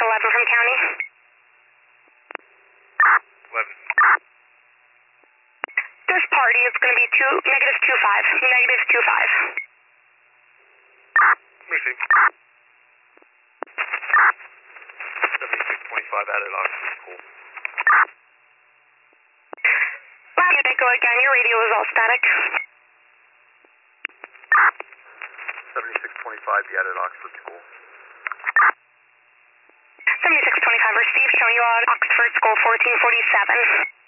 11 from county. 11. This party is going to be -25. -25. Mercy. 7625 added Oxford School. Go again, your radio is all static. 7625, the added Oxford School. 7625 received, showing you on Oxford School 1447.